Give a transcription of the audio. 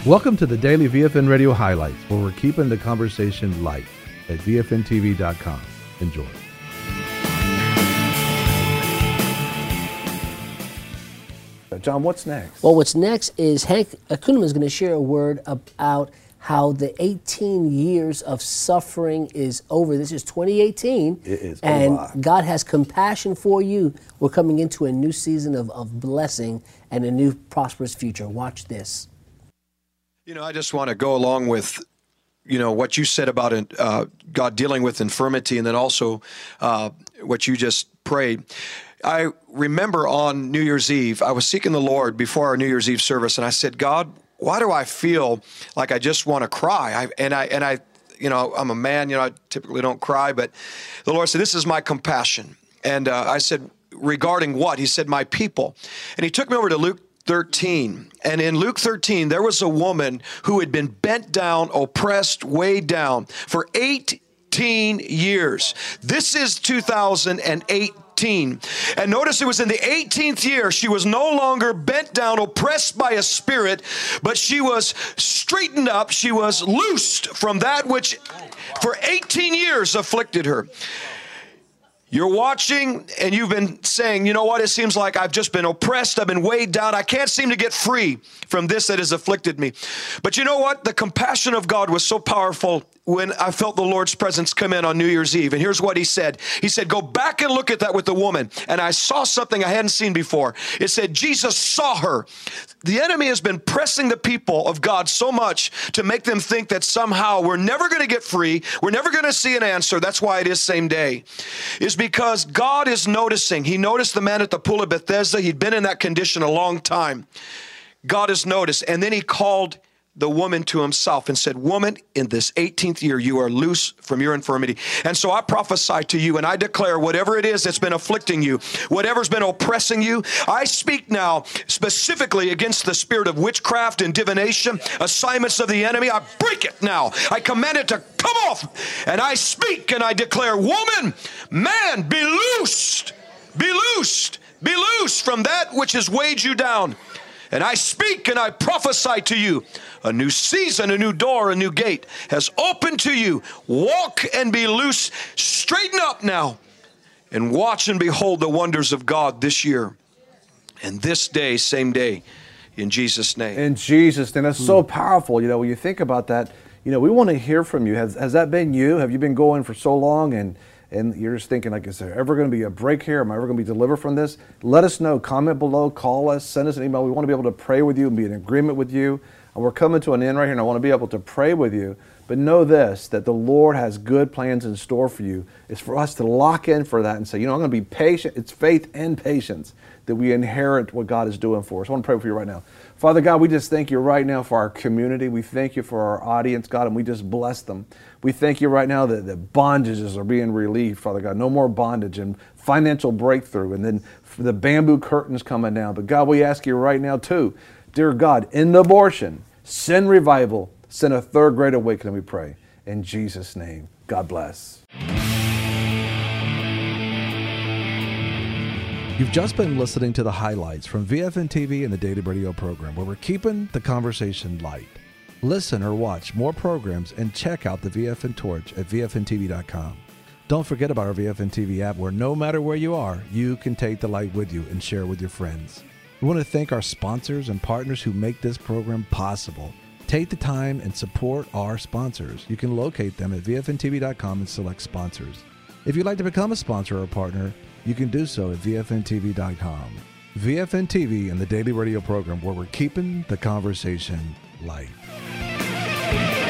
Welcome to the Daily VFN Radio Highlights, where we're keeping the conversation light at VFNTV.com. Enjoy. John, what's next? Well, what's next is Hank Kunneman is going to share a word about how the 18 years of suffering is over. This is 2018. It is and over. God has compassion for you. We're coming into a new season of blessing and a new prosperous future. Watch this. I just want to go along with, what you said about God dealing with infirmity, and then also what you just prayed. I remember on New Year's Eve, I was seeking the Lord before our New Year's Eve service, and I said, God, why do I feel like I just want to cry? I'm a man, I typically don't cry, but the Lord said, this is my compassion. And I said, regarding what? He said, my people. And he took me over to Luke 13. And in Luke 13, there was a woman who had been bent down, oppressed, weighed down for 18 years. This is 2018. And notice it was in the 18th year. She was no longer bent down, oppressed by a spirit, but she was straightened up. She was loosed from that which for 18 years afflicted her. You're watching and you've been saying, you know what, it seems like I've just been oppressed, I've been weighed down, I can't seem to get free from this that has afflicted me. But you know what, the compassion of God was so powerful when I felt the Lord's presence come in on New Year's Eve. And here's what he said. He said, go back and look at that with the woman. And I saw something I hadn't seen before. It said, Jesus saw her. The enemy has been pressing the people of God so much to make them think that somehow we're never going to get free. We're never going to see an answer. That's why it is same day. Is because God is noticing. He noticed the man at the pool of Bethesda. He'd been in that condition a long time. God has noticed. And then he called the woman to himself and said, woman, in this 18th year, you are loose from your infirmity. And so I prophesy to you and I declare whatever it is that's been afflicting you, whatever's been oppressing you, I speak now specifically against the spirit of witchcraft and divination, assignments of the enemy. I break it now. I command it to come off. And I speak and I declare, woman, man, be loosed, be loosed, be loosed from that which has weighed you down. And I speak and I prophesy to you, a new season, a new door, a new gate has opened to you. Walk and be loose. Straighten up now and watch and behold the wonders of God this year. And this day, same day, in Jesus' name. In Jesus' name. That's so powerful. When you think about that, we want to hear from you. Has that been you? Have you been going for so long and you're just thinking, like, is there ever going to be a break here? Am I ever going to be delivered from this? Let us know. Comment below. Call us. Send us an email. We want to be able to pray with you and be in agreement with you. And we're coming to an end right here, and I want to be able to pray with you. But know this, that the Lord has good plans in store for you. It's for us to lock in for that and say, I'm going to be patient. It's faith and patience that we inherit what God is doing for us. I want to pray for you right now. Father God, we just thank you right now for our community. We thank you for our audience, God, and we just bless them. We thank you right now that the bondages are being relieved, Father God. No more bondage and financial breakthrough, and then the bamboo curtains coming down. But God, we ask you right now too, dear God, end abortion, send revival, send a third great awakening, we pray. In Jesus' name, God bless. You've just been listening to the highlights from VFN TV and the Daily Radio program, where we're keeping the conversation light. Listen or watch more programs and check out the VFN Torch at VFNTV.com. Don't forget about our VFN TV app, where no matter where you are, you can take the light with you and share with your friends. We want to thank our sponsors and partners who make this program possible. Take the time and support our sponsors. You can locate them at VFNTV.com and select sponsors. If you'd like to become a sponsor or a partner, you can do so at VFNTV.com. VFN TV and the Daily Radio program, where we're keeping the conversation light.